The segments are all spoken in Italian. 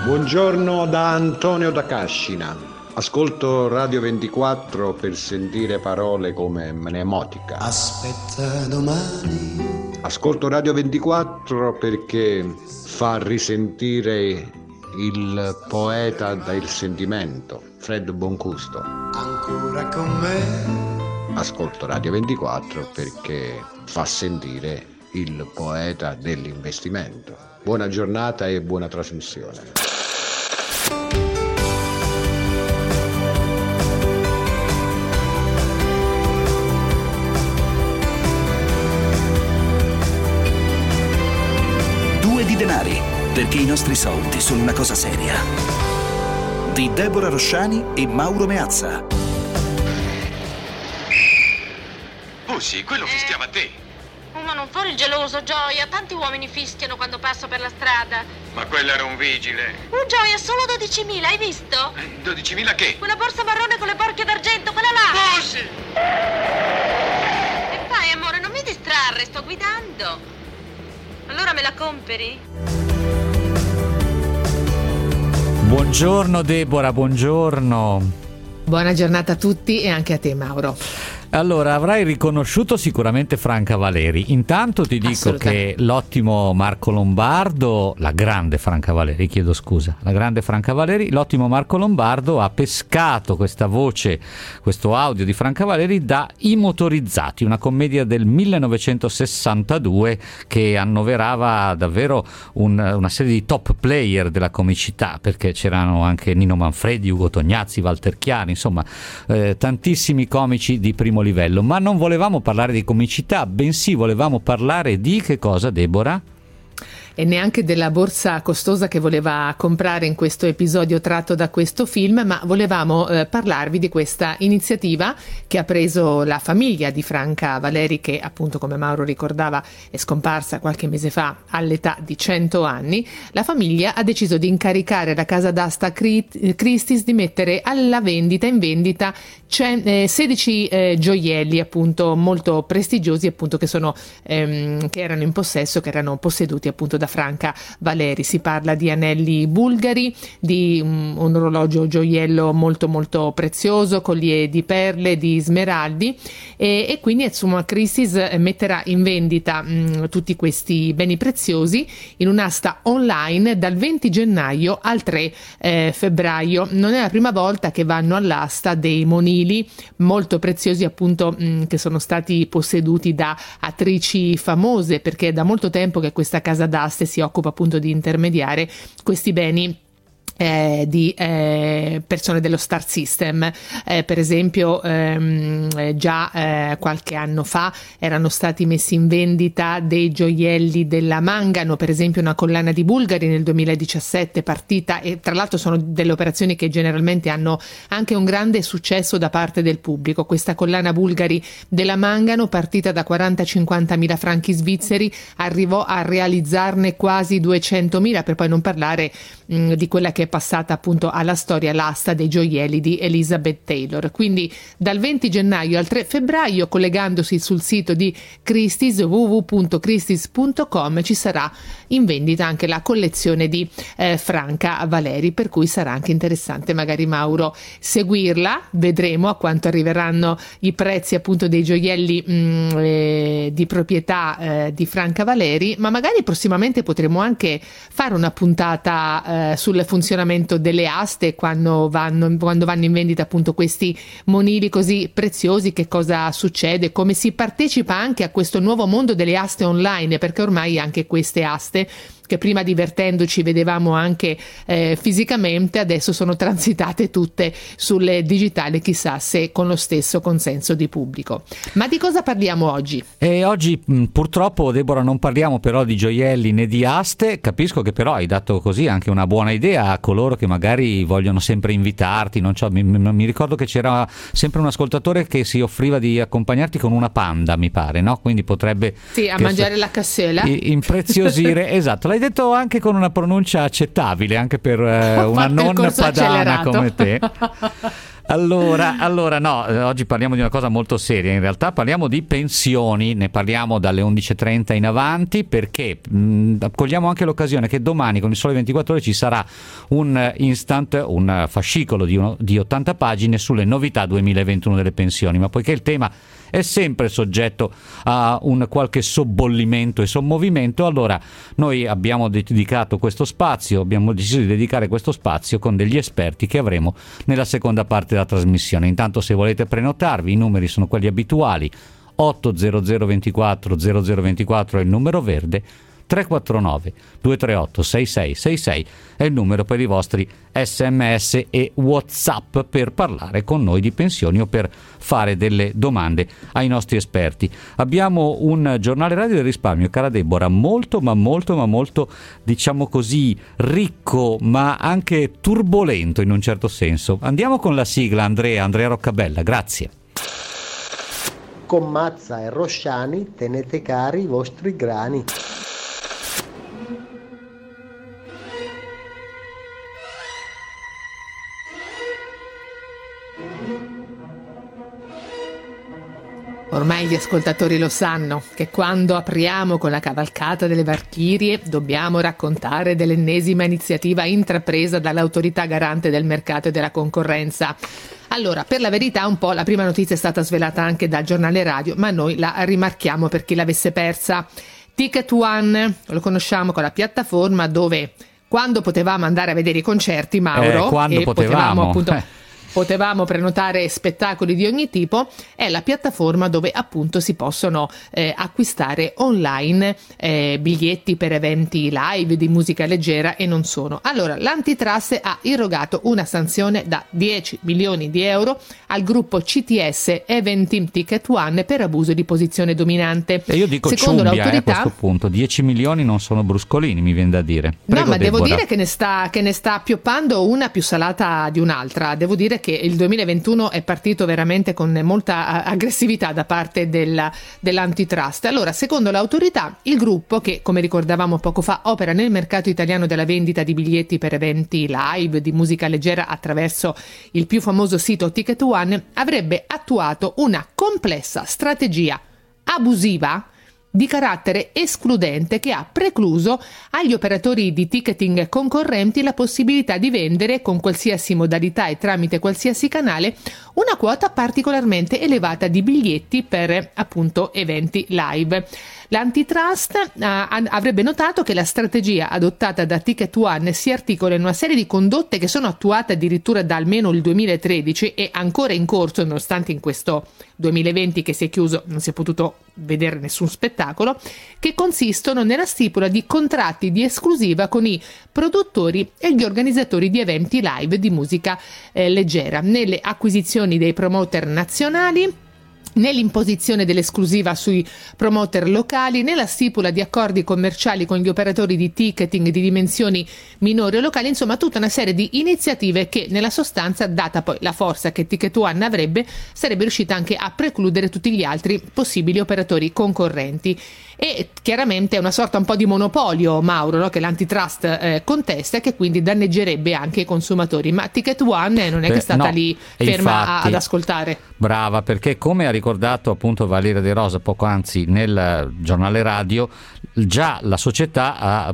Buongiorno da Antonio da Cascina. Ascolto Radio 24 per sentire parole come mnemotica. Aspetta domani. Ascolto Radio 24 perché fa risentire il poeta del sentimento, Fred Boncusto. Ancora con me. Ascolto Radio 24 perché fa sentire il poeta dell'investimento. Buona giornata e buona trasmissione. Due di denari, perché i nostri soldi sono una cosa seria. Di Deborah Rosciani e Mauro Meazza. Pussy, quello fischiava a te. Ma non fare il geloso, Gioia. Tanti uomini fischiano quando passo per la strada. Ma quello era un vigile. Gioia, solo 12.000, hai visto? 12.000 che? Quella borsa marrone con le borchie d'argento, quella là. Pussy! E fai, amore, non mi distrarre, sto guidando. Allora me la comperi? Buongiorno Deborah, buongiorno. Buona giornata a tutti e anche a te, Mauro. Allora, avrai riconosciuto sicuramente Franca Valeri. Intanto ti dico che l'ottimo Marco Lombardo, la grande Franca Valeri, l'ottimo Marco Lombardo ha pescato questa voce, questo audio di Franca Valeri da I Motorizzati, una commedia del 1962 che annoverava davvero una serie di top player della comicità, perché c'erano anche Nino Manfredi, Ugo Tognazzi, Walter Chiari, insomma tantissimi comici di primo livello. Ma non volevamo parlare di comicità, bensì volevamo parlare di che cosa, Deborah? E neanche della borsa costosa che voleva comprare in questo episodio tratto da questo film, ma volevamo parlarvi di questa iniziativa che ha preso la famiglia di Franca Valeri, che appunto, come Mauro ricordava, è scomparsa qualche mese fa all'età di 100 anni. La famiglia ha deciso di incaricare la casa d'asta Christie's di mettere alla vendita, in vendita 16 gioielli appunto molto prestigiosi, appunto che erano in possesso, che erano posseduti appunto da Franca Valeri. Si parla di anelli bulgari, di un orologio gioiello molto molto prezioso, collier di perle, di smeraldi, e quindi insomma Christie's metterà in vendita tutti questi beni preziosi in un'asta online dal 20 gennaio al 3 febbraio. Non è la prima volta che vanno all'asta dei monili molto preziosi appunto che sono stati posseduti da attrici famose, perché è da molto tempo che questa casa d'aste si occupa appunto di intermediare questi beni di persone dello Star System. Per esempio già qualche anno fa erano stati messi in vendita dei gioielli della Mangano, per esempio una collana di Bulgari nel 2017 partita, e tra l'altro sono delle operazioni che generalmente hanno anche un grande successo da parte del pubblico. Questa collana Bulgari della Mangano, partita da 40-50 mila franchi svizzeri, arrivò a realizzarne quasi 200.000, per poi non parlare di quella che è passata appunto alla storia, l'asta dei gioielli di Elizabeth Taylor. Quindi dal 20 gennaio al 3 febbraio, collegandosi sul sito di Christie's, www.christie's.com, ci sarà in vendita anche la collezione di Franca Valeri, per cui sarà anche interessante magari, Mauro, seguirla. Vedremo a quanto arriveranno i prezzi appunto dei gioielli di proprietà di Franca Valeri, ma magari prossimamente potremo anche fare una puntata sul funzionamento delle aste quando vanno in vendita appunto questi monili così preziosi. Che cosa succede, come si partecipa anche a questo nuovo mondo delle aste online, perché ormai anche queste aste, che prima divertendoci vedevamo anche fisicamente, adesso sono transitate tutte sulle digitali, chissà se con lo stesso consenso di pubblico. Ma di cosa parliamo oggi? Oggi purtroppo, Deborah, non parliamo però di gioielli né di aste. Capisco che però hai dato così anche una buona idea a coloro che magari vogliono sempre invitarti, non so, mi ricordo che c'era sempre un ascoltatore che si offriva di accompagnarti con una panda, mi pare, no? Quindi potrebbe mangiare la cassola, impreziosire. Esatto, l'hai detto anche con una pronuncia accettabile anche per una non padana come te. Allora no, oggi parliamo di una cosa molto seria, in realtà parliamo di pensioni, ne parliamo dalle 11:30 in avanti, perché cogliamo anche l'occasione che domani con il Sole 24 Ore ci sarà un fascicolo di 80 pagine sulle novità 2021 delle pensioni, ma poiché il tema è sempre soggetto a un qualche sobbollimento e sommovimento, allora noi abbiamo dedicato questo spazio, abbiamo deciso di dedicare questo spazio con degli esperti che avremo nella seconda parte della trasmissione. Intanto, se volete prenotarvi, i numeri sono quelli abituali: 800 24 0024 è il numero verde, 349 238 6666 è il numero per i vostri SMS e WhatsApp per parlare con noi di pensioni o per fare delle domande ai nostri esperti. Abbiamo un giornale radio del risparmio, cara Deborah, molto diciamo così ricco, ma anche turbolento in un certo senso. Andiamo con la sigla, Andrea Roccabella, grazie. Con Mazza e Rosciani tenete cari i vostri grani. Ormai gli ascoltatori lo sanno che quando apriamo con la cavalcata delle Valchirie dobbiamo raccontare dell'ennesima iniziativa intrapresa dall'autorità garante del mercato e della concorrenza. Allora, per la verità, un po' la prima notizia è stata svelata anche dal giornale radio, ma noi la rimarchiamo per chi l'avesse persa. Ticket One, lo conosciamo con la piattaforma dove quando potevamo andare a vedere i concerti, Mauro, quando potevamo appunto potevamo prenotare spettacoli di ogni tipo, è la piattaforma dove appunto si possono acquistare online biglietti per eventi live di musica leggera e non solo. Allora, l'Antitrust ha irrogato una sanzione da 10 milioni di euro al gruppo CTS Eventim Ticket One per abuso di posizione dominante. E io dico secondo ciumbia, l'autorità, a questo punto 10 milioni non sono bruscolini, mi viene da dire. Prego, no, ma Deborah. devo dire che ne sta appioppando una più salata di un'altra. Devo dire che il 2021 è partito veramente con molta aggressività da parte dell'Antitrust. Allora, secondo l'autorità, il gruppo, che come ricordavamo poco fa opera nel mercato italiano della vendita di biglietti per eventi live di musica leggera attraverso il più famoso sito Ticket One, avrebbe attuato una complessa strategia abusiva di carattere escludente che ha precluso agli operatori di ticketing concorrenti la possibilità di vendere con qualsiasi modalità e tramite qualsiasi canale una quota particolarmente elevata di biglietti per appunto eventi live. L'Antitrust avrebbe notato che la strategia adottata da Ticket One si articola in una serie di condotte che sono attuate addirittura da almeno il 2013 e ancora in corso, nonostante in questo 2020 che si è chiuso non si è potuto vedere nessun spettacolo, che consistono nella stipula di contratti di esclusiva con i produttori e gli organizzatori di eventi live di musica leggera, nelle acquisizioni dei promoter nazionali, nell'imposizione dell'esclusiva sui promoter locali, nella stipula di accordi commerciali con gli operatori di ticketing di dimensioni minori o locali, insomma tutta una serie di iniziative che nella sostanza, data poi la forza che Ticket One avrebbe, sarebbe riuscita anche a precludere tutti gli altri possibili operatori concorrenti. E chiaramente è una sorta un po' di monopolio, Mauro, no? Che l'Antitrust contesta e che quindi danneggerebbe anche i consumatori, ma Ticket One non è che è stata lì ferma infatti, ad ascoltare. Brava, perché come ha ricordato appunto Valeria De Rosa poco anzi nel giornale radio, già la società ha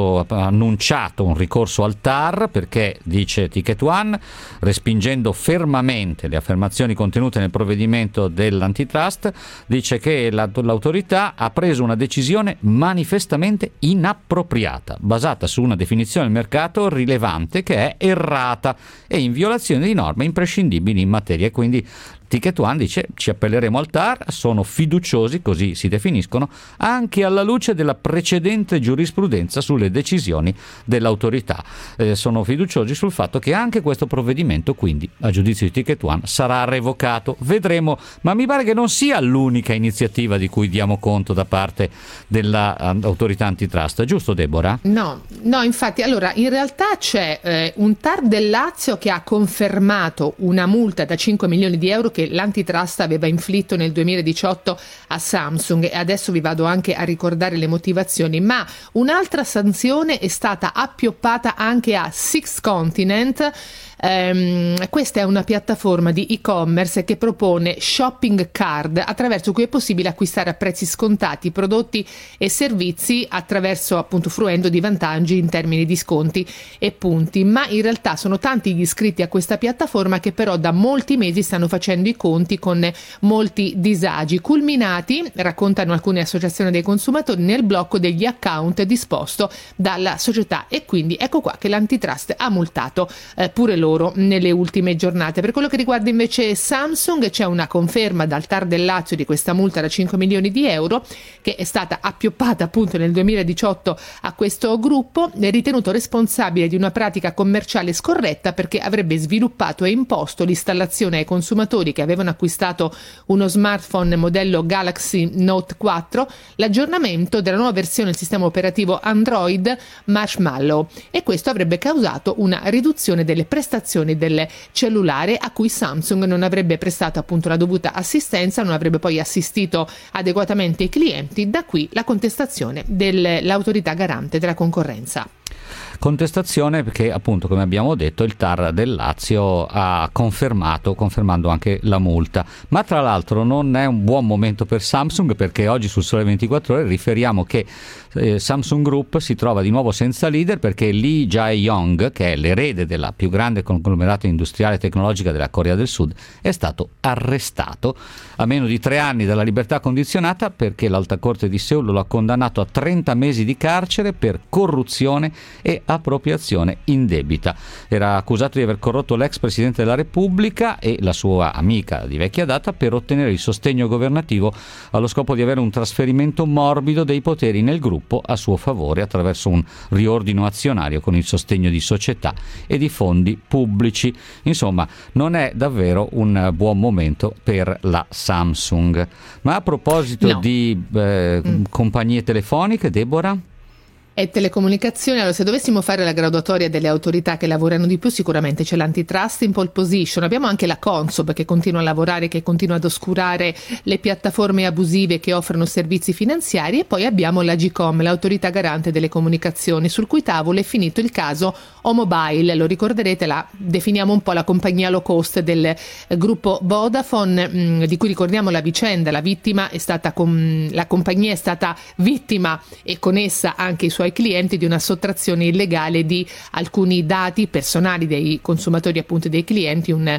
annunciato un ricorso al TAR, perché dice Ticket One, respingendo fermamente le affermazioni contenute nel provvedimento dell'Antitrust, dice che l'autorità ha preso una decisione manifestamente inappropriata, basata su una definizione del mercato rilevante che è errata e in violazione di norme imprescindibili in materia, e quindi Ticket One dice ci appelleremo al TAR, sono fiduciosi, così si definiscono, anche alla luce della precedente giurisprudenza sulle decisioni dell'autorità. Sono fiduciosi sul fatto che anche questo provvedimento, quindi a giudizio di Ticket One, sarà revocato. Vedremo, ma mi pare che non sia l'unica iniziativa di cui diamo conto da parte dell'autorità antitrust, giusto Deborah? No, infatti, allora in realtà c'è un TAR del Lazio che ha confermato una multa da 5 milioni di euro che l'Antitrust aveva inflitto nel 2018 a Samsung, e adesso vi vado anche a ricordare le motivazioni, ma un'altra sanzione è stata appioppata anche a Six Continent, Questa è una piattaforma di e-commerce che propone shopping card attraverso cui è possibile acquistare a prezzi scontati prodotti e servizi attraverso, appunto, fruendo di vantaggi in termini di sconti e punti. Ma in realtà sono tanti gli iscritti a questa piattaforma che però da molti mesi stanno facendo i conti con molti disagi culminati, raccontano alcune associazioni dei consumatori, nel blocco degli account disposto dalla società, e quindi ecco qua che l'antitrust ha multato pure loro nelle ultime giornate. Per quello che riguarda invece Samsung, c'è una conferma dal TAR del Lazio di questa multa da 5 milioni di euro che è stata appioppata appunto nel 2018 a questo gruppo, ritenuto responsabile di una pratica commerciale scorretta perché avrebbe sviluppato e imposto l'installazione ai consumatori che avevano acquistato uno smartphone modello Galaxy Note 4 l'aggiornamento della nuova versione del sistema operativo Android Marshmallow, e questo avrebbe causato una riduzione delle prestazioni del cellulare a cui Samsung non avrebbe prestato appunto la dovuta assistenza, non avrebbe poi assistito adeguatamente i clienti. Da qui la contestazione dell'autorità garante della concorrenza. Contestazione perché, appunto, come abbiamo detto, il TAR del Lazio ha confermando anche la multa. Ma tra l'altro non è un buon momento per Samsung, perché oggi sul Sole 24 Ore riferiamo che Samsung Group si trova di nuovo senza leader perché Lee Jae-yong, che è l'erede della più grande conglomerato industriale e tecnologica della Corea del Sud, è stato arrestato a meno di 3 anni dalla libertà condizionata perché l'Alta Corte di Seul lo ha condannato a 30 mesi di carcere per corruzione e appropriazione indebita. Era accusato di aver corrotto l'ex Presidente della Repubblica e la sua amica di vecchia data per ottenere il sostegno governativo allo scopo di avere un trasferimento morbido dei poteri nel gruppo a suo favore attraverso un riordino azionario con il sostegno di società e di fondi pubblici. Insomma, non è davvero un buon momento per la Samsung. Ma a proposito di compagnie telefoniche, Deborah? E telecomunicazioni. Allora, se dovessimo fare la graduatoria delle autorità che lavorano di più, sicuramente c'è l'antitrust in pole position, abbiamo anche la Consob che continua a lavorare, che continua ad oscurare le piattaforme abusive che offrono servizi finanziari, e poi abbiamo l'Agcom, l'autorità garante delle comunicazioni, sul cui tavolo è finito il caso O-Mobile. Lo ricorderete, la definiamo un po' la compagnia low cost del gruppo Vodafone, di cui ricordiamo la vicenda. La vittima è stata la compagnia è stata vittima, e con essa anche i suoi clienti, di una sottrazione illegale di alcuni dati personali dei consumatori, appunto dei clienti, un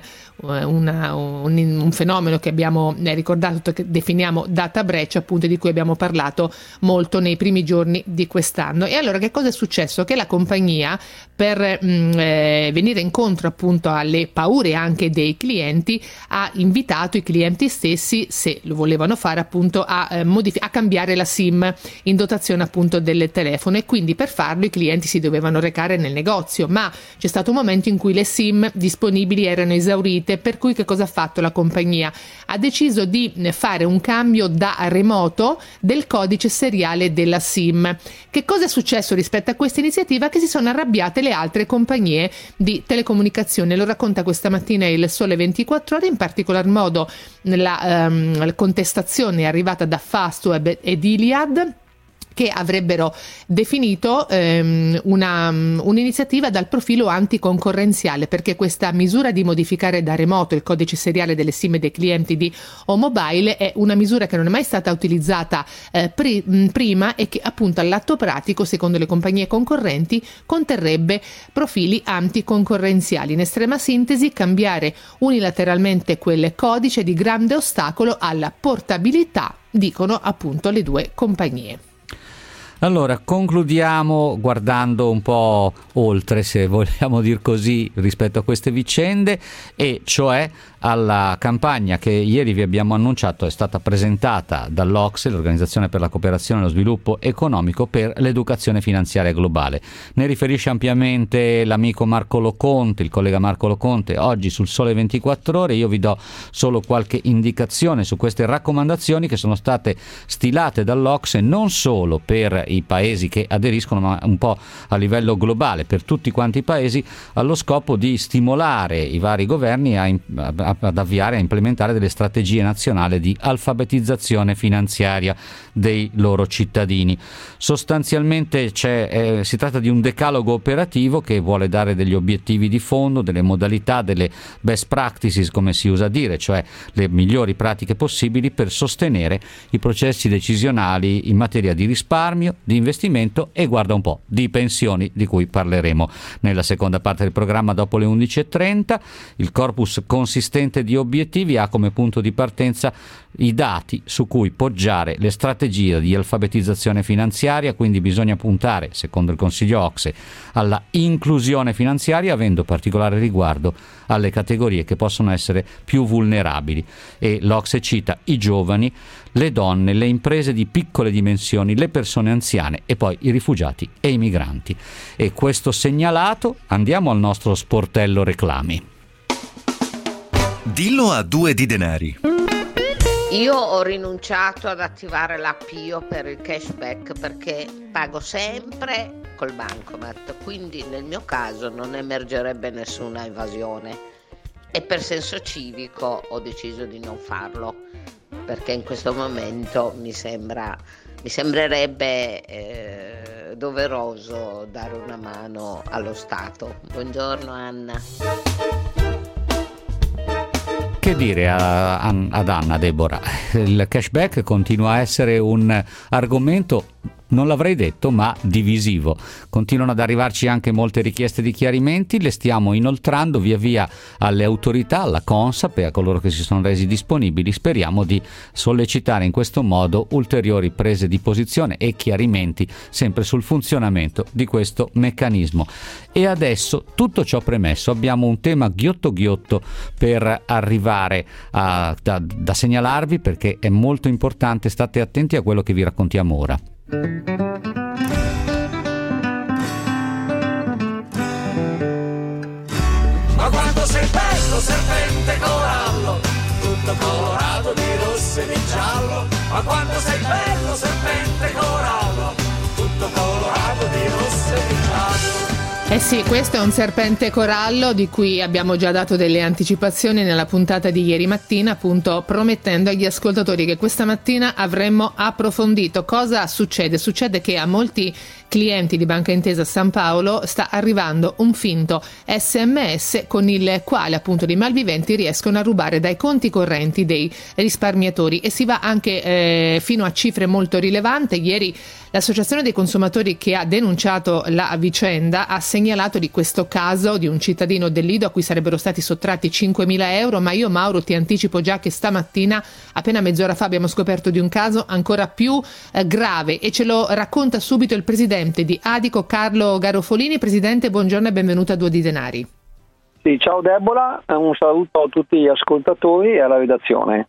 fenomeno che abbiamo ricordato, che definiamo data breach, appunto, di cui abbiamo parlato molto nei primi giorni di quest'anno. E allora che cosa è successo? Che la compagnia, per venire incontro appunto alle paure anche dei clienti, ha invitato i clienti stessi, se lo volevano fare, appunto a cambiare la SIM in dotazione appunto del telefono, e quindi per farlo i clienti si dovevano recare nel negozio, ma c'è stato un momento in cui le SIM disponibili erano esaurite, per cui che cosa ha fatto la compagnia? Ha deciso di fare un cambio da remoto del codice seriale della SIM. Che cosa è successo rispetto a questa iniziativa? Che si sono arrabbiate le altre compagnie di telecomunicazione. Lo racconta questa mattina il Sole 24 Ore, in particolar modo la contestazione è arrivata da Fastweb ed Iliad, che avrebbero definito un'iniziativa dal profilo anticoncorrenziale, perché questa misura di modificare da remoto il codice seriale delle SIM dei clienti di O-Mobile è una misura che non è mai stata utilizzata prima, e che appunto all'atto pratico, secondo le compagnie concorrenti, conterrebbe profili anticoncorrenziali. In estrema sintesi, cambiare unilateralmente quel codice di grande ostacolo alla portabilità, dicono appunto le due compagnie. Allora, concludiamo guardando un po' oltre, se vogliamo dir così, rispetto a queste vicende, e cioè alla campagna che ieri vi abbiamo annunciato è stata presentata dall'OCSE, l'Organizzazione per la Cooperazione e lo Sviluppo Economico, per l'educazione finanziaria globale. Ne riferisce ampiamente l'amico Marco Loconte, il collega Marco Loconte, oggi sul Sole 24 Ore. Io vi do solo qualche indicazione su queste raccomandazioni che sono state stilate dall'OCSE non solo per i paesi che aderiscono, ma un po' a livello globale per tutti quanti i paesi, allo scopo di stimolare i vari governi ad avviare, a implementare delle strategie nazionali di alfabetizzazione finanziaria dei loro cittadini. Sostanzialmente si tratta di un decalogo operativo che vuole dare degli obiettivi di fondo, delle modalità, delle best practices, come si usa a dire, cioè le migliori pratiche possibili per sostenere i processi decisionali in materia di risparmio, di investimento e, guarda un po', di pensioni, di cui parleremo nella seconda parte del programma dopo le 11.30. Il corpus consistente di obiettivi ha come punto di partenza i dati su cui poggiare le strategie di alfabetizzazione finanziaria, quindi bisogna puntare, secondo il Consiglio OCSE, alla inclusione finanziaria, avendo particolare riguardo alle categorie che possono essere più vulnerabili, e l'OCSE cita i giovani, le donne, le imprese di piccole dimensioni, le persone anziane e poi i rifugiati e i migranti. E questo segnalato, andiamo al nostro sportello reclami. Dillo a 2 di denari. Io ho rinunciato ad attivare l'app Io per il cashback perché pago sempre col bancomat, quindi nel mio caso non emergerebbe nessuna evasione, e per senso civico ho deciso di non farlo perché in questo momento mi sembrerebbe doveroso dare una mano allo Stato. Buongiorno Anna. Che dire ad Anna, Deborah? Il cashback continua a essere un argomento, non l'avrei detto, ma divisivo. Continuano ad arrivarci anche molte richieste di chiarimenti, le stiamo inoltrando via via alle autorità, alla Consap e a coloro che si sono resi disponibili. Speriamo di sollecitare in questo modo ulteriori prese di posizione e chiarimenti sempre sul funzionamento di questo meccanismo. E adesso, tutto ciò premesso, abbiamo un tema ghiotto per arrivare da segnalarvi, perché è molto importante. State attenti a quello che vi raccontiamo ora. Ma quanto sei bello, serpente corallo, tutto colorato di rosso e di giallo. Ma quanto sei bello, serpente corallo, tutto colorato di rosso e di giallo. Eh sì, questo è un serpente corallo di cui abbiamo già dato delle anticipazioni nella puntata di ieri mattina, appunto promettendo agli ascoltatori che questa mattina avremmo approfondito. Cosa succede? Succede che a molti clienti di Banca Intesa San Paolo sta arrivando un finto SMS con il quale appunto dei malviventi riescono a rubare dai conti correnti dei risparmiatori, e si va anche fino a cifre molto rilevanti. Ieri l'Associazione dei consumatori, che ha denunciato la vicenda, ha segnalato di questo caso di un cittadino del Lido a cui sarebbero stati sottratti 5.000 euro, ma io, Mauro, ti anticipo già che stamattina, appena mezz'ora fa, abbiamo scoperto di un caso ancora più grave, e ce lo racconta subito il presidente di Adico, Carlo Garofolini. Presidente, buongiorno e benvenuto a 2 di denari. Sì, ciao Deborah, un saluto a tutti gli ascoltatori e alla redazione.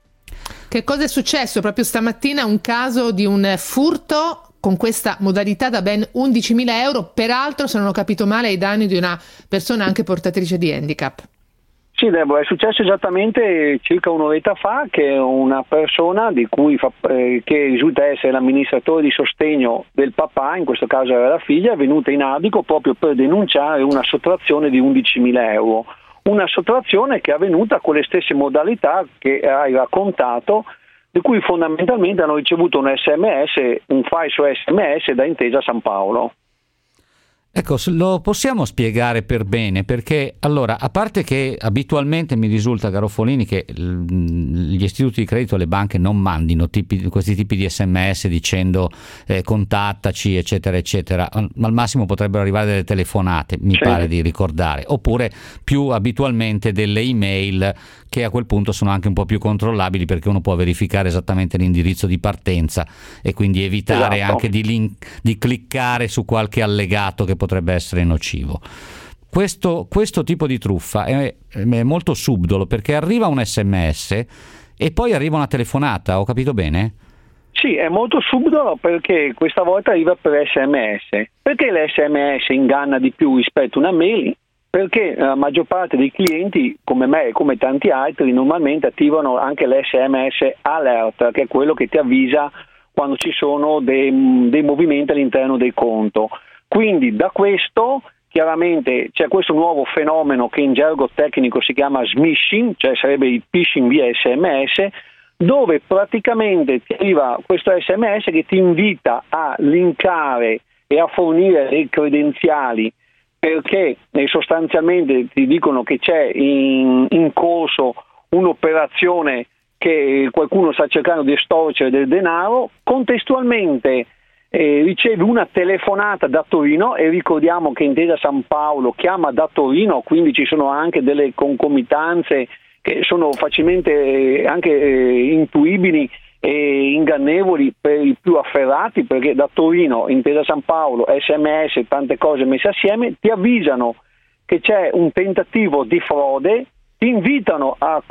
Che cosa è successo proprio stamattina? Un caso di un furto con questa modalità da ben 11.000 euro, peraltro, se non ho capito male, ai danni di una persona anche portatrice di handicap. Sì, Deborah, è successo esattamente circa un'oretta fa che una persona di cui che risulta essere l'amministratore di sostegno del papà, in questo caso era la figlia, è venuta in Adico proprio per denunciare una sottrazione di 11.000 euro. Una sottrazione che è avvenuta con le stesse modalità che hai raccontato, di cui fondamentalmente hanno ricevuto un falso SMS da Intesa San Paolo. Ecco, lo possiamo spiegare per bene, perché allora, a parte che abitualmente mi risulta, Garofolini, che gli istituti di credito e le banche non mandino questi tipi di SMS dicendo contattaci eccetera eccetera, al massimo potrebbero arrivare delle telefonate, mi pare di ricordare, oppure più abitualmente delle email, che a quel punto sono anche un po' più controllabili, perché uno può verificare esattamente l'indirizzo di partenza e quindi evitare anche di cliccare su qualche allegato che potrebbe essere nocivo. Questo tipo di truffa è molto subdolo, perché arriva un SMS e poi arriva una telefonata, ho capito bene? Sì, è molto subdolo perché questa volta arriva per SMS. Perché l'SMS inganna di più rispetto a una mail? Perché la maggior parte dei clienti, come me e come tanti altri, normalmente attivano anche l'SMS alert, che è quello che ti avvisa quando ci sono dei movimenti all'interno del conto. Quindi da questo chiaramente c'è questo nuovo fenomeno che in gergo tecnico si chiama smishing, cioè sarebbe il phishing via SMS, dove praticamente ti arriva questo SMS che ti invita a linkare e a fornire dei credenziali, perché sostanzialmente ti dicono che c'è in corso un'operazione che qualcuno sta cercando di estorcere del denaro. Contestualmente riceve una telefonata da Torino, e ricordiamo che Intesa San Paolo chiama da Torino, quindi ci sono anche delle concomitanze che sono facilmente anche intuibili e ingannevoli per i più afferrati, perché da Torino, Intesa San Paolo, SMS, tante cose messe assieme, ti avvisano che c'è un tentativo di frode, ti invitano a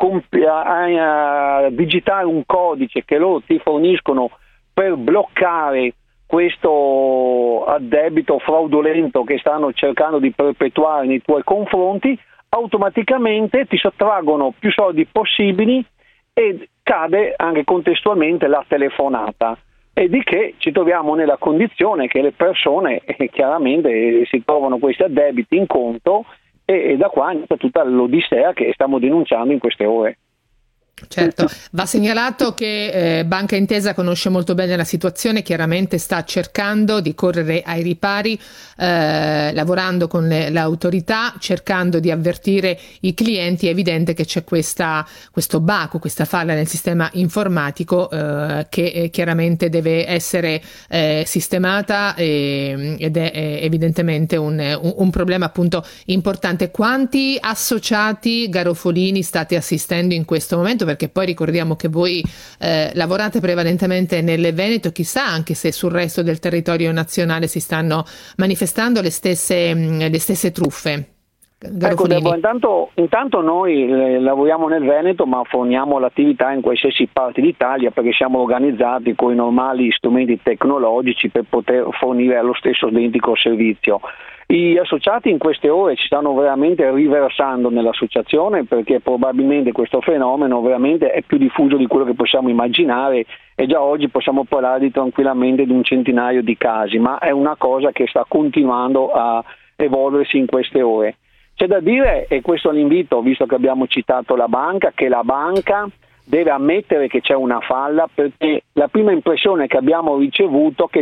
digitare un codice che loro ti forniscono per bloccare questo addebito fraudolento che stanno cercando di perpetuare nei tuoi confronti. Automaticamente ti sottraggono più soldi possibili e cade anche contestualmente la telefonata, e di che ci troviamo nella condizione che le persone chiaramente si trovano questi addebiti in conto, e da qua inizia tutta l'odissea che stiamo denunciando in queste ore. Certo, va segnalato che Banca Intesa conosce molto bene la situazione, chiaramente sta cercando di correre ai ripari, lavorando con l'autorità, cercando di avvertire i clienti. È evidente che c'è questo baco, questa falla nel sistema informatico che chiaramente deve essere sistemata, ed è evidentemente un problema appunto importante. Quanti associati garofolini state assistendo in questo momento? Perché poi ricordiamo che voi lavorate prevalentemente nel Veneto, chissà anche se sul resto del territorio nazionale si stanno manifestando le stesse truffe. Ecco, Deborah, intanto noi lavoriamo nel Veneto, ma forniamo l'attività in qualsiasi parte d'Italia, perché siamo organizzati con i normali strumenti tecnologici per poter fornire lo stesso identico servizio. Gli associati in queste ore ci stanno veramente riversando nell'associazione, perché probabilmente questo fenomeno veramente è più diffuso di quello che possiamo immaginare, e già oggi possiamo parlare tranquillamente di un centinaio di casi, ma è una cosa che sta continuando a evolversi in queste ore. C'è da dire, e questo è l'invito, visto che abbiamo citato la banca, che la banca deve ammettere che c'è una falla, perché la prima impressione che abbiamo ricevuto è che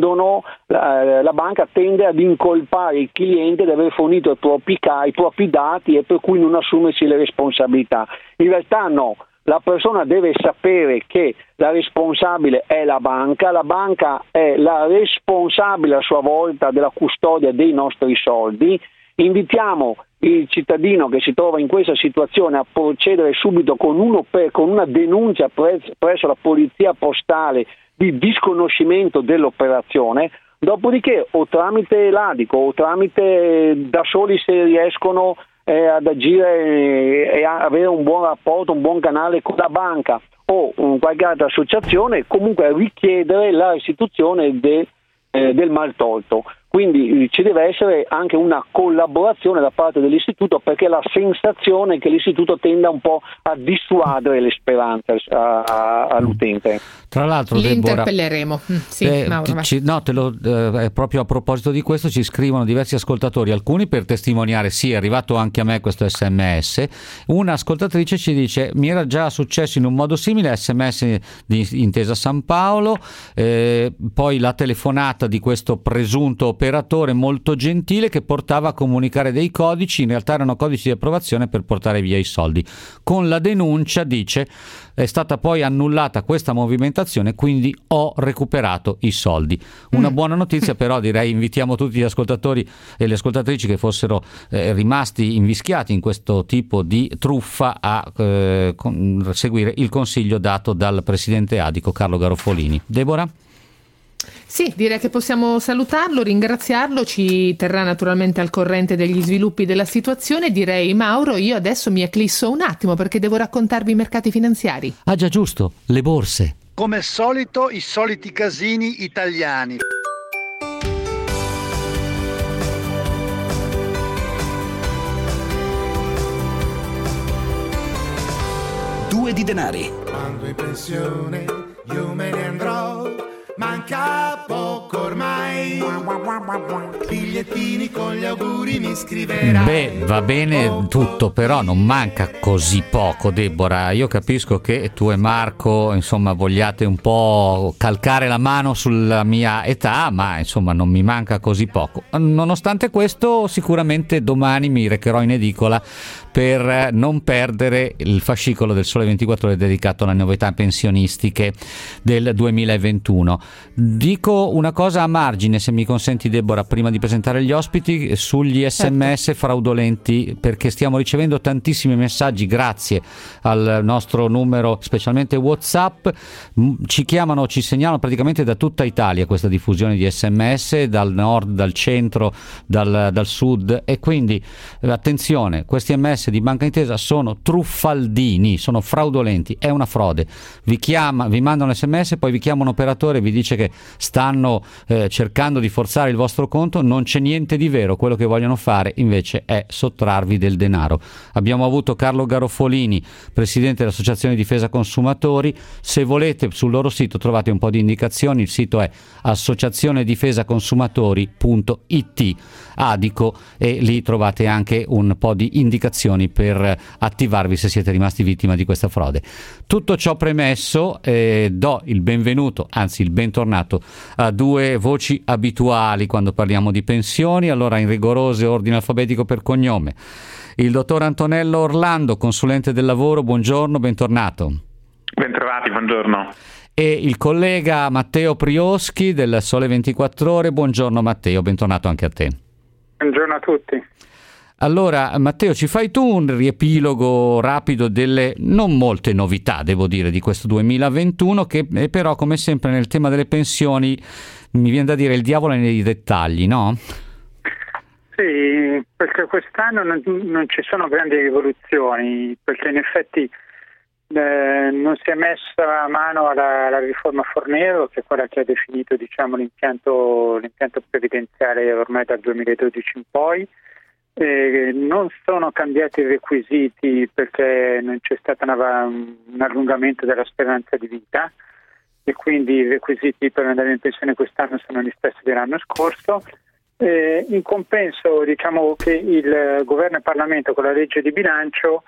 la banca tende ad incolpare il cliente di aver fornito i propri dati, e per cui non assumersi le responsabilità. In realtà no, la persona deve sapere che la responsabile è la banca è la responsabile a sua volta della custodia dei nostri soldi. Invitiamo il cittadino che si trova in questa situazione a procedere subito con una denuncia presso la polizia postale di disconoscimento dell'operazione, dopodiché o tramite l'Adico o tramite da soli, se riescono ad agire e a avere un buon rapporto, un buon canale con la banca o qualche altra associazione, comunque richiedere la restituzione del maltolto. Quindi ci deve essere anche una collaborazione da parte dell'istituto, perché la sensazione è che l'istituto tenda un po' a dissuadere le speranze all'utente. Tra l'altro, li Deborah, interpelleremo. Sì, Mauro, proprio a proposito di questo ci scrivono diversi ascoltatori, alcuni per testimoniare, sì, è arrivato anche a me questo SMS. Una ascoltatrice ci dice: mi era già successo in un modo simile, SMS di Intesa San Paolo, poi la telefonata di questo presunto operatore molto gentile che portava a comunicare dei codici, in realtà erano codici di approvazione per portare via i soldi. Con la denuncia, dice, è stata poi annullata questa movimentazione, quindi ho recuperato i soldi. Una buona notizia, però direi invitiamo tutti gli ascoltatori e le ascoltatrici che fossero rimasti invischiati in questo tipo di truffa a seguire il consiglio dato dal presidente Adico Carlo Garofolini. Deborah? Sì, direi che possiamo salutarlo, ringraziarlo, ci terrà naturalmente al corrente degli sviluppi della situazione. Direi, Mauro, io adesso mi eclisso un attimo perché devo raccontarvi i mercati finanziari. Ah già, giusto, le borse. Come al solito, i soliti casini italiani. Due di denari. Quando in pensione io me ne andrò, manca poco ormai, bigliettini con gli auguri mi scriverai. Beh, va bene tutto, però non manca così poco, Deborah. Io capisco che tu e Marco, insomma, vogliate un po' calcare la mano sulla mia età, ma insomma non mi manca così poco. Nonostante questo, sicuramente domani mi recherò in edicola per non perdere il fascicolo del Sole 24 Ore dedicato alle novità pensionistiche del 2021. Dico una cosa a margine, se mi consenti, Deborah, prima di presentare gli ospiti, sugli SMS fraudolenti, perché stiamo ricevendo tantissimi messaggi grazie al nostro numero, specialmente WhatsApp. Ci chiamano, ci segnalano praticamente da tutta Italia questa diffusione di SMS, dal nord, dal centro, dal sud, e quindi attenzione, questi SMS di Banca Intesa sono truffaldini, sono fraudolenti, è una frode. Vi mandano SMS, poi vi chiama un operatore e vi dice che stanno cercando di forzare il vostro conto. Non c'è niente di vero, quello che vogliono fare invece è sottrarvi del denaro. Abbiamo avuto Carlo Garofolini, presidente dell'Associazione Difesa Consumatori. Se volete, sul loro sito trovate un po' di indicazioni, il sito è associazionedifesaconsumatori.it Adico, e lì trovate anche un po' di indicazioni per attivarvi se siete rimasti vittima di questa frode. Tutto ciò premesso, do il benvenuto, anzi il bentornato, a due voci abituali quando parliamo di pensioni. Allora, in rigoroso ordine alfabetico per cognome, il dottor Antonello Orlando, consulente del lavoro. Buongiorno, bentornato. Bentrovati, buongiorno. E il collega Matteo Prioschi del Sole 24 Ore. Buongiorno Matteo, bentornato anche a te. Buongiorno a tutti. Allora, Matteo, ci fai tu un riepilogo rapido delle non molte novità, devo dire, di questo 2021, che però, come sempre nel tema delle pensioni, mi viene da dire il diavolo è nei dettagli, no? Sì, perché quest'anno non ci sono grandi rivoluzioni, perché in effetti non si è messa a mano alla riforma Fornero, che è quella che ha definito, diciamo, l'impianto previdenziale ormai dal 2012 in poi. Non sono cambiati i requisiti perché non c'è stato un allungamento della speranza di vita, e quindi i requisiti per andare in pensione quest'anno sono gli stessi dell'anno scorso. In compenso, diciamo che il governo e il Parlamento con la legge di bilancio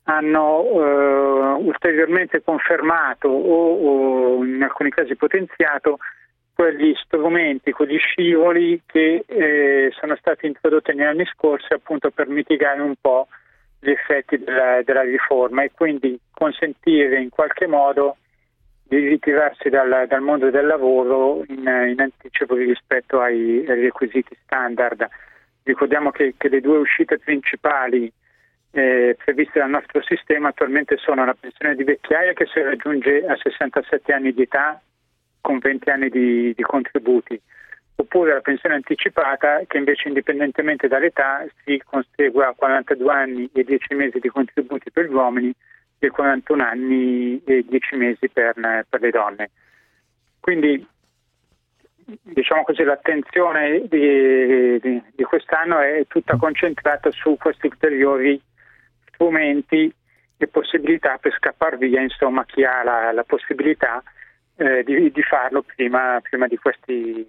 hanno ulteriormente confermato o in alcuni casi potenziato quegli strumenti, quegli scivoli che sono stati introdotti negli anni scorsi, appunto per mitigare un po' gli effetti della riforma, e quindi consentire in qualche modo di ritirarsi dal mondo del lavoro in anticipo rispetto ai requisiti standard. Ricordiamo che le due uscite principali previste dal nostro sistema attualmente sono la pensione di vecchiaia, che si raggiunge a 67 anni di età con 20 anni di contributi, oppure la pensione anticipata, che invece indipendentemente dall'età si consegua a 42 anni e 10 mesi di contributi per gli uomini e 41 anni e 10 mesi per le donne. Quindi, diciamo così, l'attenzione di quest'anno è tutta concentrata su questi ulteriori strumenti e possibilità per scappar via, insomma, chi ha la possibilità di farlo prima di questi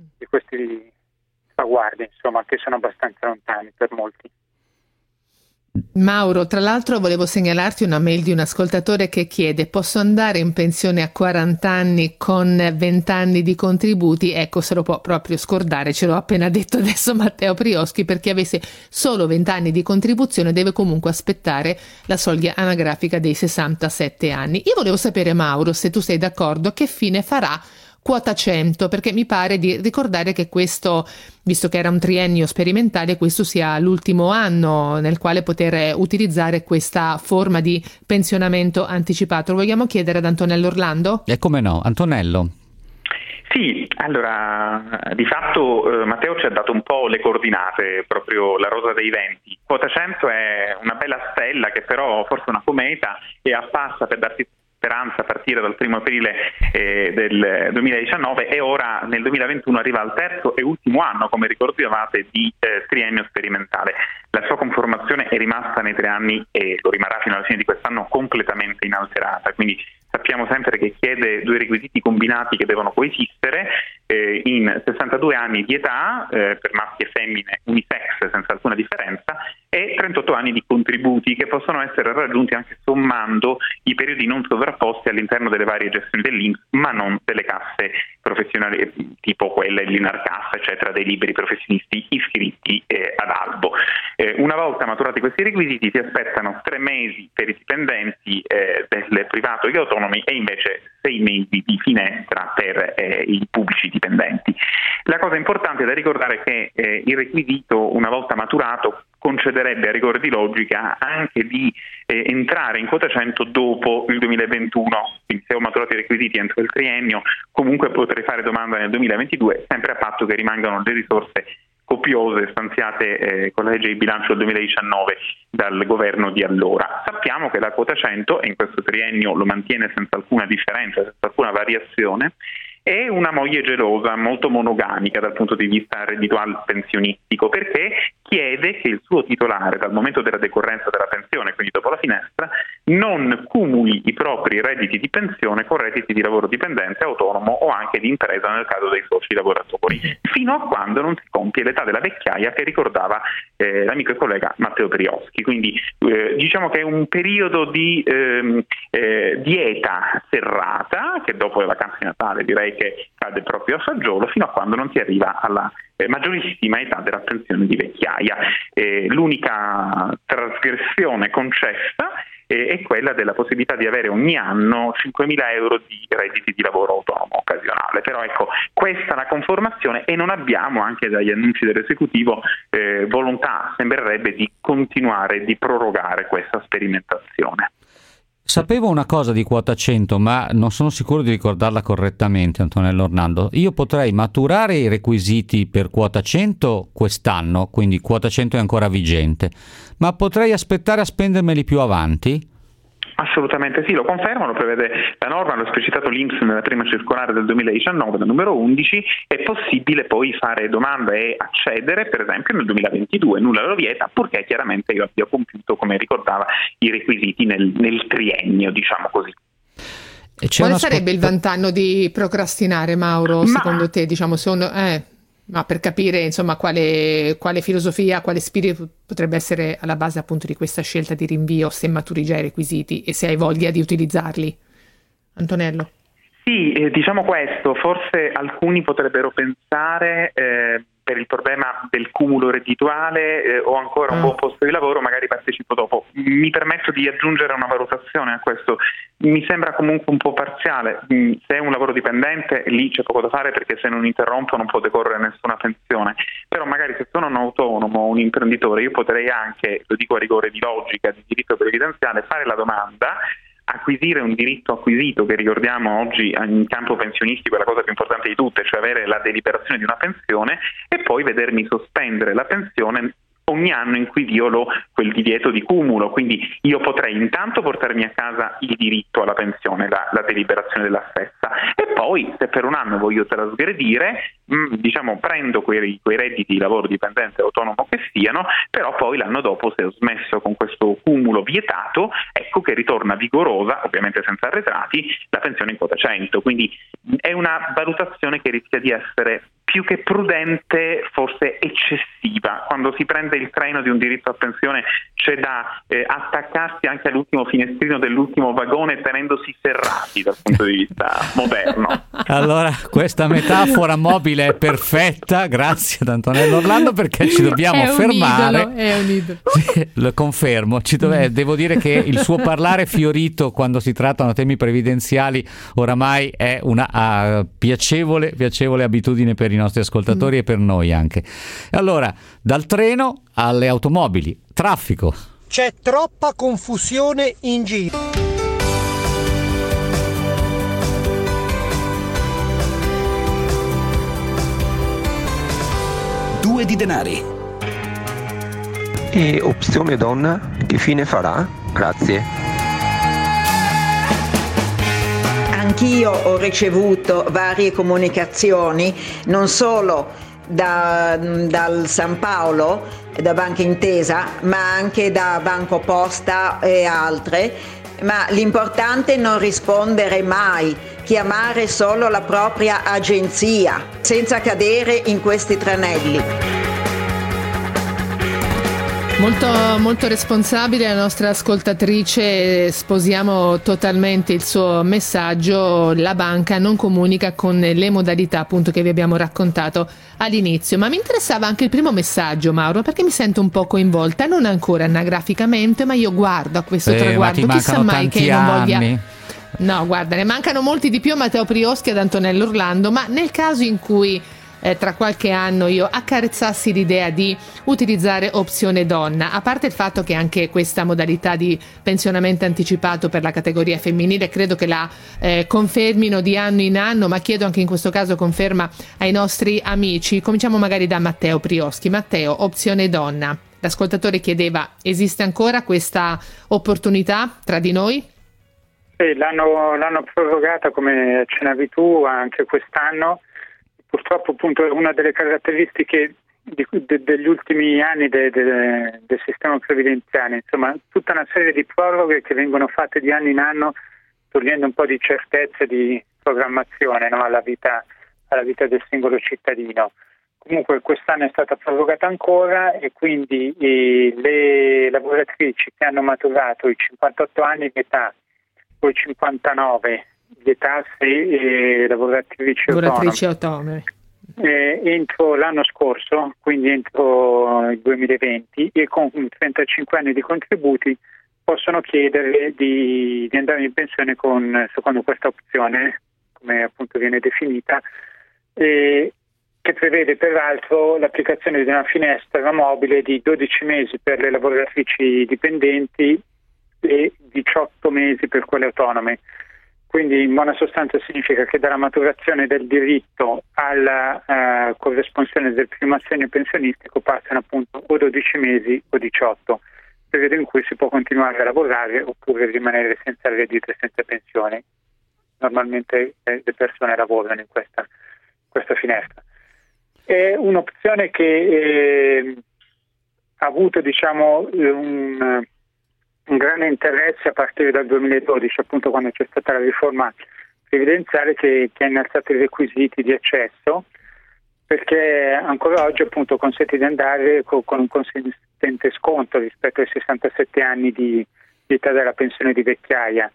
traguardi, insomma, che sono abbastanza lontani per molti. Mauro, tra l'altro volevo segnalarti una mail di un ascoltatore che chiede: posso andare in pensione a 40 anni con 20 anni di contributi? Ecco, se lo può proprio scordare, ce l'ho appena detto adesso Matteo Prioschi, perché avesse solo 20 anni di contribuzione deve comunque aspettare la soglia anagrafica dei 67 anni. Io volevo sapere, Mauro, se tu sei d'accordo, che fine farà quota 100, perché mi pare di ricordare che questo, visto che era un triennio sperimentale, questo sia l'ultimo anno nel quale poter utilizzare questa forma di pensionamento anticipato. Lo vogliamo chiedere ad Antonello Orlando? E come no, Antonello? Sì, allora, di fatto Matteo ci ha dato un po' le coordinate, proprio la rosa dei venti. Quota 100 è una bella stella che però forse è una cometa e appassa per darsi speranza a partire dal 1° aprile del 2019, e ora nel 2021 arriva al terzo e ultimo anno, come ricordavate, di triennio sperimentale. La sua conformazione è rimasta nei 3 anni e lo rimarrà fino alla fine di quest'anno completamente inalterata, quindi sappiamo sempre che chiede 2 requisiti combinati che devono coesistere, in 62 anni di età per maschi e femmine unisex senza alcuna differenza, e 38 anni di contributi che possono essere raggiunti anche sommando i periodi non sovrapposti all'interno delle varie gestioni dell'INPS, ma non delle casse professionali tipo quelle l'Inarcassa, eccetera, dei liberi professionisti iscritti ad albo. Una volta maturati questi requisiti si aspettano 3 mesi per i dipendenti del privato e gli autonomi, e invece 6 mesi di finestra per i pubblici dipendenti. La cosa importante da ricordare è che il requisito, una volta maturato, concederebbe a rigore di logica anche di entrare in quota 100 dopo il 2021, quindi se ho maturato i requisiti entro il triennio comunque potrei fare domanda nel 2022, sempre a patto che rimangano le risorse copiose stanziate con la legge di bilancio del 2019 dal governo di allora. Sappiamo che la quota 100, e in questo triennio lo mantiene senza alcuna differenza, senza alcuna variazione, è una moglie gelosa, molto monogamica dal punto di vista reddituale pensionistico, perché chiede che il suo titolare, dal momento della decorrenza della pensione, quindi dopo la finestra, non cumuli i propri redditi di pensione con redditi di lavoro dipendente, autonomo o anche di impresa nel caso dei soci lavoratori, fino a quando non si compie l'età della vecchiaia che ricordava l'amico e collega Matteo Perioschi. Quindi diciamo che è un periodo di dieta serrata, che dopo le vacanze di Natale direi che cade proprio a fagiolo, fino a quando non si arriva alla maggiorissima età della pensione di vecchiaia. L'unica trasgressione concessa è quella della possibilità di avere ogni anno 5.000 euro di redditi di lavoro autonomo occasionale. Però ecco, questa è la conformazione, e non abbiamo, anche dagli annunci dell'esecutivo, volontà, sembrerebbe, di continuare, di prorogare questa sperimentazione. Sapevo una cosa di quota 100, ma non sono sicuro di ricordarla correttamente, Antonello Orlando. Io potrei maturare i requisiti per quota 100 quest'anno, quindi quota 100 è ancora vigente, ma potrei aspettare a spendermeli più avanti? Assolutamente sì, lo confermo, lo prevede la norma, l'ho esplicitato l'INPS nella prima circolare del 2019, la numero 11, è possibile poi fare domanda e accedere per esempio nel 2022, nulla lo vieta, purché chiaramente io abbia compiuto, come ricordava, i requisiti nel triennio, diciamo così. Quale sarebbe il vantaggio di procrastinare, Mauro, secondo te? Diciamo, ma per capire insomma quale filosofia, quale spirito potrebbe essere alla base appunto di questa scelta di rinvio, se maturi già i requisiti e se hai voglia di utilizzarli. Antonello? Sì, diciamo questo, forse alcuni potrebbero pensare per il problema del cumulo reddituale ho ancora un buon posto di lavoro, magari partecipo dopo. Mi permetto di aggiungere una valutazione a questo, mi sembra comunque un po' parziale. Se è un lavoro dipendente lì c'è poco da fare, perché se non interrompo non può decorrere nessuna pensione, però magari se sono un autonomo, un imprenditore, io potrei anche, lo dico a rigore di logica, di diritto previdenziale, fare la domanda, acquisire un diritto acquisito che ricordiamo oggi in campo pensionistico è la cosa più importante di tutte, cioè avere la deliberazione di una pensione, e poi vedermi sospendere la pensione ogni anno in cui violo quel divieto di cumulo. Quindi io potrei intanto portarmi a casa il diritto alla pensione, la deliberazione della stessa, e poi se per un anno voglio trasgredire, diciamo prendo quei redditi di lavoro dipendente autonomo che siano, però poi l'anno dopo, se ho smesso con questo cumulo vietato, ecco che ritorna vigorosa, ovviamente senza arretrati, la pensione in quota 100. Quindi è una valutazione che rischia di essere più che prudente, forse eccessiva. Quando si prende il treno di un diritto a pensione c'è da attaccarsi anche all'ultimo finestrino dell'ultimo vagone tenendosi serrati dal punto di vista moderno. Allora, questa metafora mobile è perfetta, grazie ad Antonello Orlando, perché ci dobbiamo fermare. È un idolo. Sì, lo confermo. Devo dire che il suo parlare fiorito quando si trattano temi previdenziali oramai è una piacevole abitudine per i nostri ascoltatori e per noi anche. Allora, dal treno alle automobili, traffico. C'è troppa confusione in giro. Due di denari. E opzione donna, che fine farà? Grazie. Anch'io ho ricevuto varie comunicazioni, non solo dal San Paolo, da Banca Intesa, ma anche da Banco Posta e altre, ma l'importante è non rispondere mai, chiamare solo la propria agenzia, senza cadere in questi tranelli. Molto responsabile la nostra ascoltatrice, sposiamo totalmente il suo messaggio. La banca non comunica con le modalità appunto che vi abbiamo raccontato all'inizio, ma mi interessava anche il primo messaggio, Mauro, perché mi sento un po' coinvolta, non ancora anagraficamente, ma io guardo a questo traguardo, chissà mai che non voglia. No, guarda, ne mancano molti di più a Matteo Prioschi ad Antonello Orlando, ma nel caso in cui tra qualche anno io accarezzassi l'idea di utilizzare opzione donna, a parte il fatto che anche questa modalità di pensionamento anticipato per la categoria femminile credo che la confermino di anno in anno, ma chiedo anche in questo caso conferma ai nostri amici. Cominciamo magari da Matteo Prioschi. Matteo, opzione donna, l'ascoltatore chiedeva, esiste ancora questa opportunità tra di noi? Sì, l'hanno prorogata, come accennavi tu, anche quest'anno. Purtroppo appunto una delle caratteristiche degli ultimi anni del sistema previdenziale, insomma tutta una serie di proroghe che vengono fatte di anno in anno, togliendo un po' di certezze di programmazione, no, alla vita del singolo cittadino. Comunque quest'anno è stata prorogata ancora e quindi le lavoratrici che hanno maturato i 58 anni di età o i 59 di età se lavoratrici autonome entro l'anno scorso, quindi entro il 2020, e con 35 anni di contributi possono chiedere di andare in pensione secondo questa opzione, come appunto viene definita, che prevede peraltro l'applicazione di una finestra mobile di 12 mesi per le lavoratrici dipendenti e 18 mesi per quelle autonome. Quindi in buona sostanza significa che dalla maturazione del diritto alla corresponsione del primo assegno pensionistico passano appunto o 12 mesi o 18, periodo in cui si può continuare a lavorare oppure rimanere senza reddito e senza pensione. Normalmente le persone lavorano in questa finestra. È un'opzione che ha avuto un grande interesse a partire dal 2012, appunto quando c'è stata la riforma previdenziale che ha innalzato i requisiti di accesso, perché ancora oggi appunto consente di andare con un consistente sconto rispetto ai 67 anni di età della pensione di vecchiaia.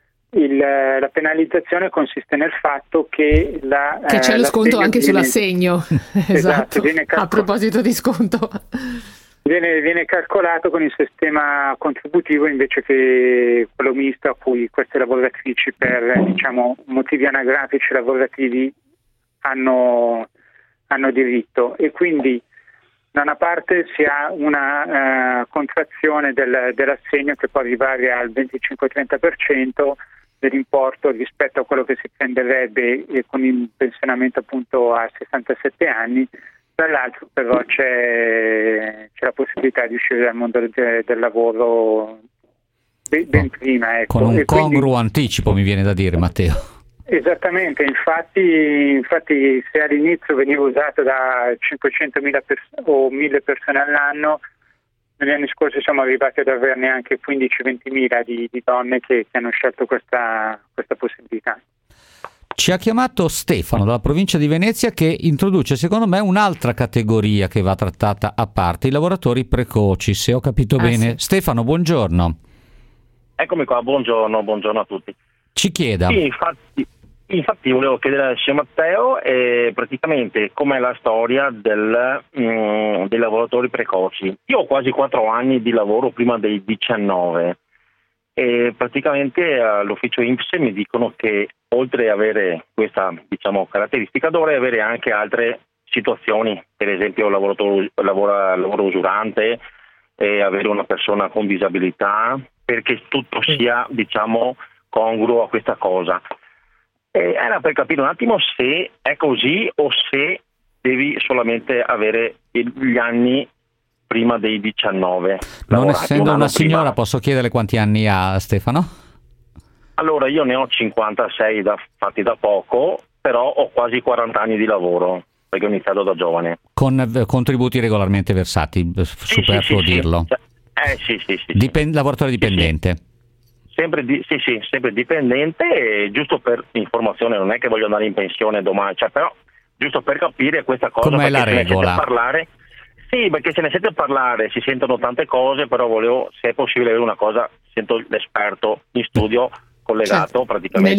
La penalizzazione consiste nel fatto che c'è lo sconto anche sull'assegno. Esatto, a proposito di sconto. Viene calcolato con il sistema contributivo invece che quello misto a cui queste lavoratrici per motivi anagrafici lavorativi hanno diritto, e quindi da una parte si ha una contrazione dell'assegno che può arrivare al 25-30% dell'importo rispetto a quello che si prenderebbe con il pensionamento appunto a 67 anni. Dall'altro però c'è la possibilità di uscire dal mondo del lavoro ben prima. Ecco. Con un congruo anticipo, mi viene da dire, Matteo. Esattamente, infatti se all'inizio veniva usato da 500.000 o 1.000 persone all'anno, negli anni scorsi siamo arrivati ad averne anche 15-20.000 di donne che hanno scelto questa possibilità. Ci ha chiamato Stefano dalla provincia di Venezia, che introduce secondo me un'altra categoria che va trattata a parte, i lavoratori precoci, se ho capito bene. Sì. Stefano, buongiorno. Eccomi qua, buongiorno a tutti. Ci chieda. Sì, infatti volevo chiedere a Matteo praticamente com'è la storia dei lavoratori precoci. Io ho quasi 4 anni di lavoro prima dei 19 e praticamente all'ufficio INPS mi dicono che oltre ad avere questa caratteristica dovrei avere anche altre situazioni, per esempio lavoro usurante, avere una persona con disabilità, perché tutto sia congruo a questa cosa. Era per capire un attimo se è così o se devi solamente avere gli anni prima dei 19. Non essendo una signora, posso chiedere quanti anni ha Stefano? Allora, io ne ho 56 fatti da poco, però ho quasi 40 anni di lavoro, perché ho iniziato da giovane. Con contributi regolarmente versati, superfluo dirlo. Sì. Lavoratore dipendente. sempre dipendente, giusto per informazione, non è che voglio andare in pensione domani, però giusto per capire questa cosa. Com'è la regola? Sì, perché se ne sente parlare, si sentono tante cose, però volevo, se è possibile, avere una cosa, sento l'esperto in studio collegato praticamente.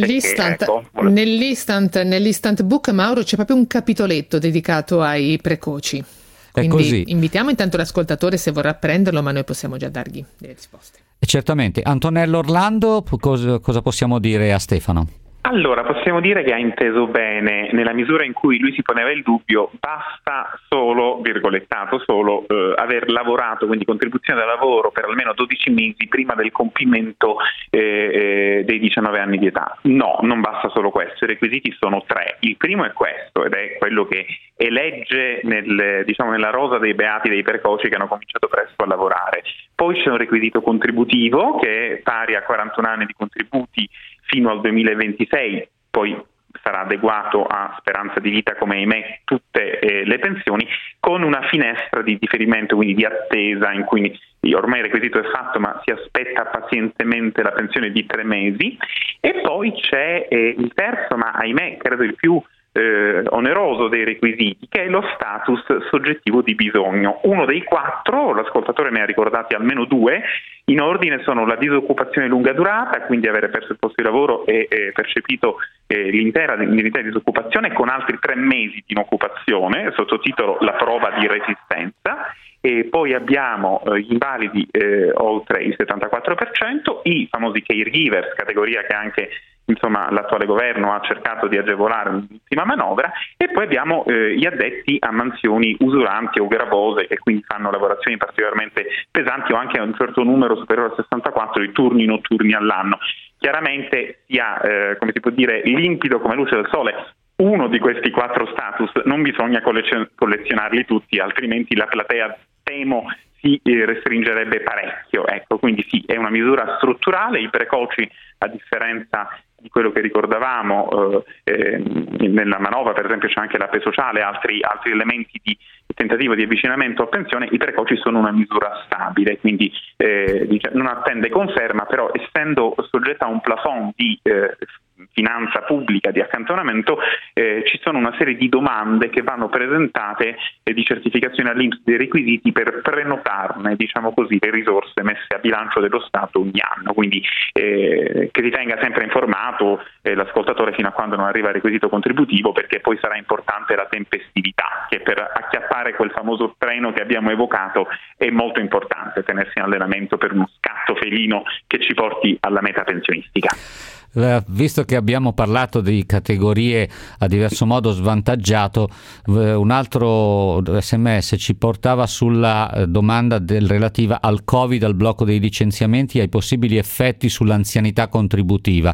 Nell'instant book, Mauro, c'è proprio un capitoletto dedicato ai precoci. Quindi invitiamo intanto l'ascoltatore se vorrà prenderlo, ma noi possiamo già dargli delle risposte. Certamente. Antonello Orlando, cosa possiamo dire a Stefano? Allora, possiamo dire che ha inteso bene, nella misura in cui lui si poneva il dubbio, basta solo, virgolettato, aver lavorato, quindi contribuzione da lavoro per almeno 12 mesi prima del compimento dei 19 anni di età. No, non basta solo questo, i requisiti sono 3. Il primo è questo, ed è quello che elegge nella rosa dei beati dei precoci che hanno cominciato presto a lavorare. Poi c'è un requisito contributivo che è pari a 41 anni di contributi fino al 2026, poi sarà adeguato a speranza di vita come ahimè tutte le pensioni, con una finestra di differimento, quindi di attesa, in cui ormai il requisito è fatto ma si aspetta pazientemente la pensione di 3 mesi. E poi c'è il terzo, ma ahimè credo il più oneroso dei requisiti, che è lo status soggettivo di bisogno. Uno dei 4, l'ascoltatore ne ha ricordati almeno 2, in ordine sono la disoccupazione lunga durata, quindi avere perso il posto di lavoro e percepito l'intera disoccupazione con altri 3 mesi di inoccupazione, sottotitolo la prova di resistenza. E poi abbiamo gli invalidi oltre il 74%, i famosi caregivers, categoria che anche l'attuale governo ha cercato di agevolare nell'ultima manovra, e poi abbiamo gli addetti a mansioni usuranti o gravose, che quindi fanno lavorazioni particolarmente pesanti o anche a un certo numero superiore a 64 di turni notturni all'anno. Chiaramente sia, limpido come luce del sole uno di questi 4 status, non bisogna collezionarli tutti, altrimenti la platea, temo, si restringerebbe parecchio. Ecco, quindi sì, è una misura strutturale. I precoci, a differenza di quello che ricordavamo nella manovra, per esempio c'è anche l'APE sociale, altri elementi di tentativo di avvicinamento a pensione, i precoci sono una misura stabile, quindi non attende conferma, però essendo soggetta a un plafond di finanza pubblica, di accantonamento, ci sono una serie di domande che vanno presentate di certificazione all'INPS dei requisiti per prenotarne, le risorse messe a bilancio dello Stato ogni anno, quindi che si tenga sempre informato l'ascoltatore fino a quando non arriva il requisito contributivo, perché poi sarà importante la tempestività, che per acchiappare quel famoso treno che abbiamo evocato è molto importante tenersi in allenamento per uno scatto felino che ci porti alla meta pensionistica. Visto che abbiamo parlato di categorie a diverso modo svantaggiato, un altro SMS ci portava sulla domanda relativa al Covid, al blocco dei licenziamenti e ai possibili effetti sull'anzianità contributiva.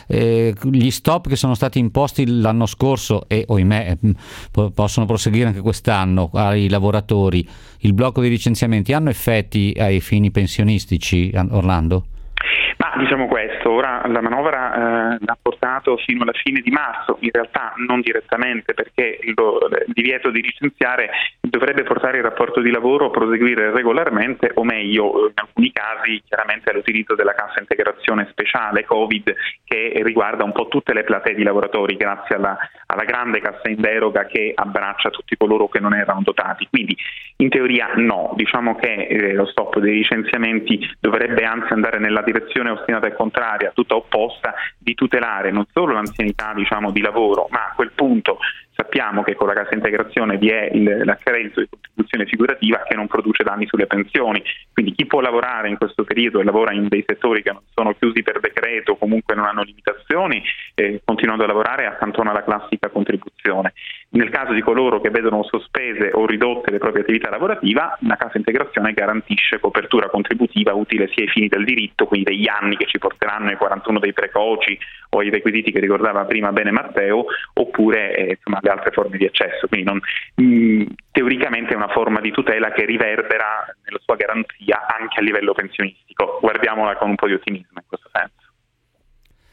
Gli stop che sono stati imposti l'anno scorso e ohimè possono proseguire anche quest'anno ai lavoratori, il blocco dei licenziamenti, hanno effetti ai fini pensionistici, Orlando? Ma diciamo questo, ora la manovra l'ha portato fino alla fine di marzo, in realtà non direttamente, perché il divieto di licenziare dovrebbe portare il rapporto di lavoro a proseguire regolarmente, o meglio, in alcuni casi chiaramente all'utilizzo della cassa integrazione speciale Covid, che riguarda un po' tutte le platee di lavoratori, grazie alla grande cassa in deroga che abbraccia tutti coloro che non erano dotati. Quindi in teoria no, diciamo che lo stop dei licenziamenti dovrebbe anzi andare nella direzione ostinata e contraria, tutta opposta, di tutelare non solo l'anzianità di lavoro, ma a quel punto sappiamo che con la cassa integrazione vi è l'accredito di contribuzione figurativa che non produce danni sulle pensioni, quindi chi può lavorare in questo periodo e lavora in dei settori che non sono chiusi per decreto o comunque non hanno limitazioni, continuando a lavorare accantona la classica contribuzione. Nel caso di coloro che vedono sospese o ridotte le proprie attività lavorative, la cassa integrazione garantisce copertura contributiva utile sia ai fini del diritto, quindi degli anni che ci porteranno ai 41 dei precoci o ai requisiti che ricordava prima bene Matteo, oppure le altre forme di accesso. Quindi teoricamente è una forma di tutela che riverbera nella sua garanzia anche a livello pensionistico. Guardiamola con un po' di ottimismo in questo senso.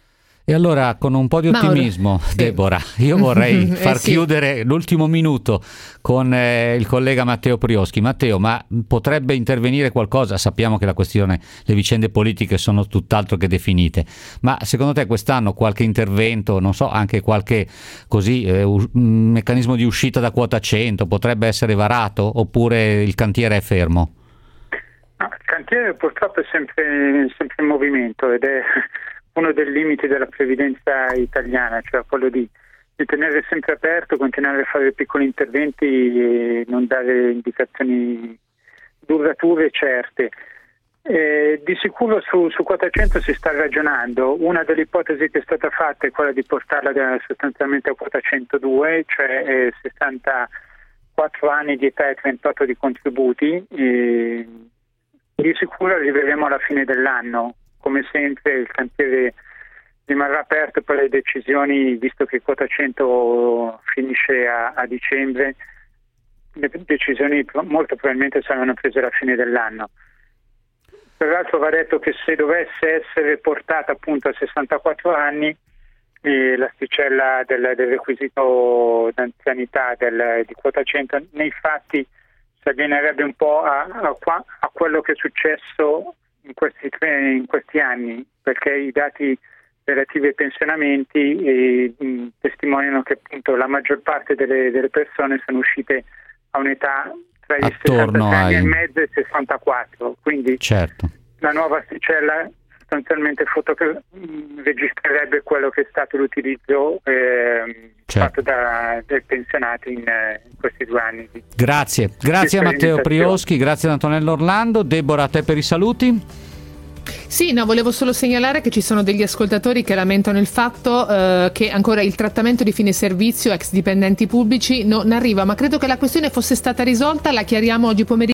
E allora, con un po' di ottimismo, Deborah, io vorrei far chiudere l'ultimo minuto con il collega Matteo Prioschi. Matteo, ma potrebbe intervenire qualcosa? Sappiamo che le vicende politiche sono tutt'altro che definite, ma secondo te quest'anno qualche intervento, non so, anche qualche meccanismo di uscita da quota 100 potrebbe essere varato, oppure il cantiere è fermo? No, il cantiere purtroppo è sempre in movimento ed è uno dei limiti della previdenza italiana, cioè quello di tenere sempre aperto, continuare a fare piccoli interventi e non dare indicazioni durature certe. Di sicuro su quota 100 si sta ragionando. Una delle ipotesi che è stata fatta è quella di portarla sostanzialmente a quota 102, cioè 64 anni di età e 38 di contributi. Di sicuro arriveremo alla fine dell'anno. Come sempre il cantiere rimarrà aperto per le decisioni, visto che quota 100 finisce a dicembre, le decisioni molto probabilmente saranno prese alla fine dell'anno. Peraltro va detto che se dovesse essere portata appunto a 64 anni, l'asticella del requisito d'anzianità di quota 100 nei fatti si allineerebbe un po' a quello che è successo in questi anni, perché i dati relativi ai pensionamenti testimoniano che appunto la maggior parte delle persone sono uscite a un'età tra i 63 anni e mezzo e i 64, quindi la nuova asticella sostanzialmente registrerebbe quello che è stato l'utilizzo fatto dai pensionati in questi 2 anni. Grazie a Matteo Prioschi, grazie ad Antonello Orlando. Deborah, a te per i saluti. Sì, no, volevo solo segnalare che ci sono degli ascoltatori che lamentano il fatto che ancora il trattamento di fine servizio ex dipendenti pubblici non arriva, ma credo che la questione fosse stata risolta, la chiariamo oggi pomeriggio.